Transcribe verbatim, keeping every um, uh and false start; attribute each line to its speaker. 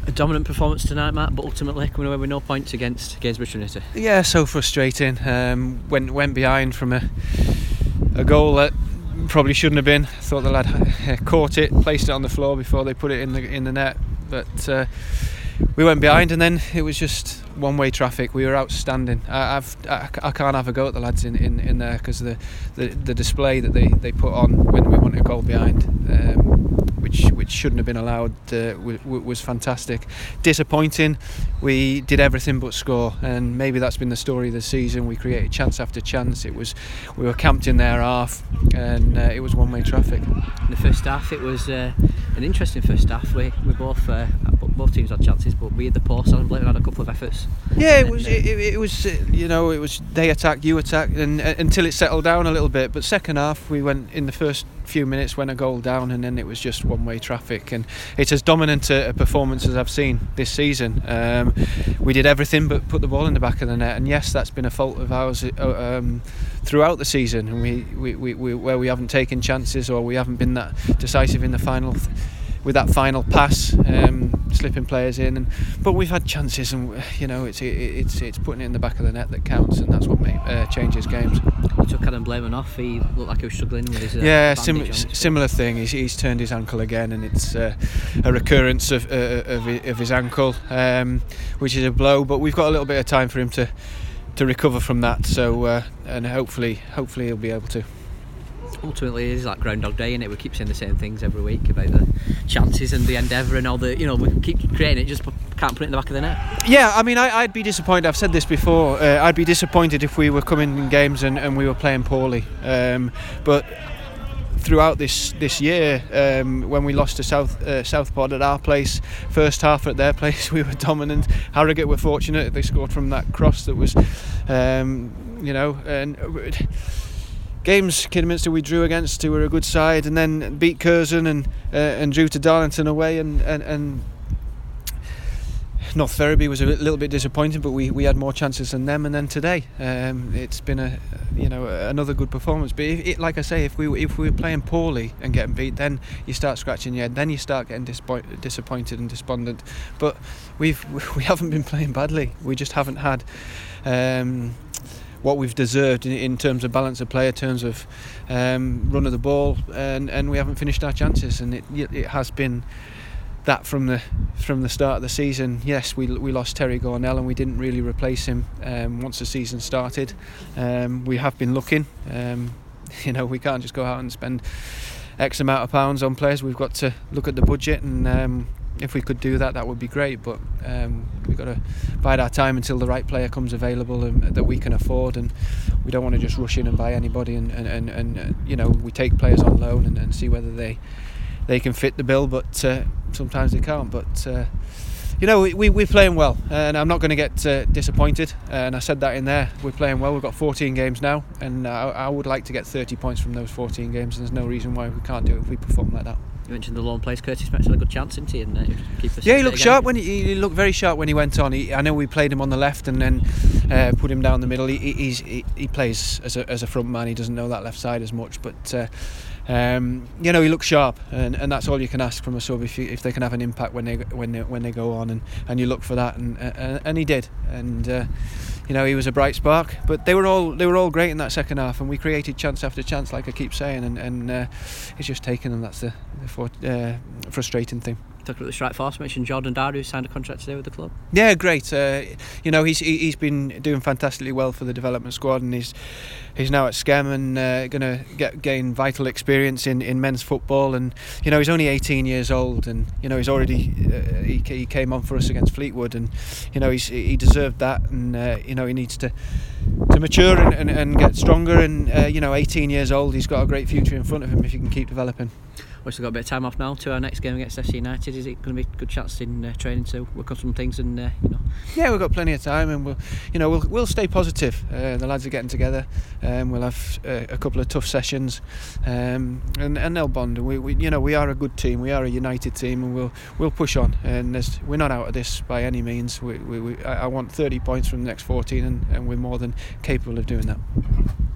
Speaker 1: A dominant performance tonight, Matt, but ultimately coming away with no points against Gainsborough Trinity.
Speaker 2: Yeah, so frustrating. Um, went went behind from a a goal that probably shouldn't have been. Thought the lad caught it, placed it on the floor before they put it in the in the net, but uh, we went behind, and then it was just one-way traffic. We were outstanding. I, I've I, I can't have a go at the lads in, in, in there because the, the the display that they, they put on when we went a goal behind, um, which which shouldn't have been allowed, uh, w- w- was fantastic. Disappointing. We did everything but score, and maybe that's been the story of the season. We created chance after chance. It was we were camped in their half, and uh, it was one-way traffic.
Speaker 1: In the first half, it was uh, an interesting first half. We we both uh, both teams had chances, but we had the post and Blair had a couple of efforts.
Speaker 2: Yeah, it was. It, it was. You know, it was they attacked, you attacked, and uh, until it settled down a little bit. But second half, we went in the first few minutes went a goal down, and then it was just one-way traffic. And it's as dominant a, a performance as I've seen this season. Um, we did everything but put the ball in the back of the net. And yes, that's been a fault of ours uh, um, throughout the season. And we, we, we, we where we haven't taken chances, or we haven't been that decisive in the final. Th- with that final pass, um, slipping players in, and but we've had chances, and you know it's it, it's it's putting it in the back of the net that counts, and that's what make, uh, changes games.
Speaker 1: We took Adam Blairman off. He looked like he was struggling with his uh,
Speaker 2: yeah sim- similar thing. He's, he's turned his ankle again, and it's uh, a recurrence of, uh, of of his ankle, um, which is a blow. But we've got a little bit of time for him to to recover from that. So uh, and hopefully hopefully he'll be able to.
Speaker 1: Ultimately, it is like Groundhog Day, innit? We keep saying the same things every week about the chances and the endeavour and all the, you know, we keep creating it, just can't put it in the back of the net.
Speaker 2: Yeah, I mean, I, I'd be disappointed. I've said this before. Uh, I'd be disappointed if we were coming in games and, and we were playing poorly. Um, but throughout this this year, um, when we lost to South uh, Southport at our place, first half at their place, we were dominant. Harrogate were fortunate; they scored from that cross that was, um, you know, and. Games Kidderminster we drew against, who were a good side, and then beat Curzon and uh, and drew to Darlington away, and, and, and North Ferriby was a little bit disappointing, but we, we had more chances than them. And then today, um, it's been a you know another good performance. But if, it, like I say, if we if we were playing poorly and getting beat, then you start scratching your head, then you start getting disappoint, disappointed and despondent. But we've we haven't been playing badly. We just haven't had. Um, what we've deserved in, in terms of balance of play, in terms of um, run of the ball, and, and we haven't finished our chances, and it it has been that from the from the start of the season. Yes, we we lost Terry Gornell, and we didn't really replace him um, once the season started. Um, we have been looking, um, you know, we can't just go out and spend X amount of pounds on players. We've got to look at the budget, and um, if we could do that, that would be great. But um, we've got to bide our time until the right player comes available and that we can afford. And we don't want to just rush in and buy anybody. And, and, and, and uh, you know, we take players on loan and, and see whether they they can fit the bill. But uh, sometimes they can't. But uh, you know, we, we we're playing well, and I'm not going to get uh, disappointed. And I said that in there. We're playing well. We've got fourteen games now, and I, I would like to get thirty points from those fourteen games. And there's no reason why we can't do it if we perform like that.
Speaker 1: You mentioned the lone place. Curtis Metz had a good chance, didn't he? And uh, keep us
Speaker 2: yeah, he looked sharp when he, he looked very sharp when he went on. He, I know we played him on the left and then uh, put him down the middle. He, he's, he, he plays as a as a front man. He doesn't know that left side as much, but uh, um, you know, he looks sharp, and, and that's all you can ask from a sub if you, if they can have an impact when they when they when they go on, and, and you look for that, and and, and he did, and. Uh, You know, he was a bright spark, but they were all they were all great in that second half, and we created chance after chance, like I keep saying, and, and uh, it's just taken them. That's the, the for, uh, frustrating thing.
Speaker 1: Talking about the strike force, mentioned Jordan Dowd, who signed a contract today with the club.
Speaker 2: Yeah, great. Uh, you know, he's he's been doing fantastically well for the development squad, and he's he's now at Skem and uh, going to get gain vital experience in, in men's football. And you know, he's only eighteen years old, and you know, he's already uh, he, he came on for us against Fleetwood, and you know, he's he deserved that, and uh, you know, he needs to to mature and, and, and get stronger. And uh, you know, eighteen years old, he's got a great future in front of him if he can keep developing.
Speaker 1: We've still got a bit of time off now to our next game against F C United. Is it going to be a good chance in uh, training to work on some things and uh, you know?
Speaker 2: Yeah, we've got plenty of time, and we'll, you know, we'll we'll stay positive. Uh, the lads are getting together. Um, we'll have uh, a couple of tough sessions, um, and and they'll bond. And we, we, you know, we are a good team. We are a united team, and we'll we'll push on. And there's, we're not out of this by any means. We, we, we I want thirty points from the next fourteen, and, and we're more than capable of doing that.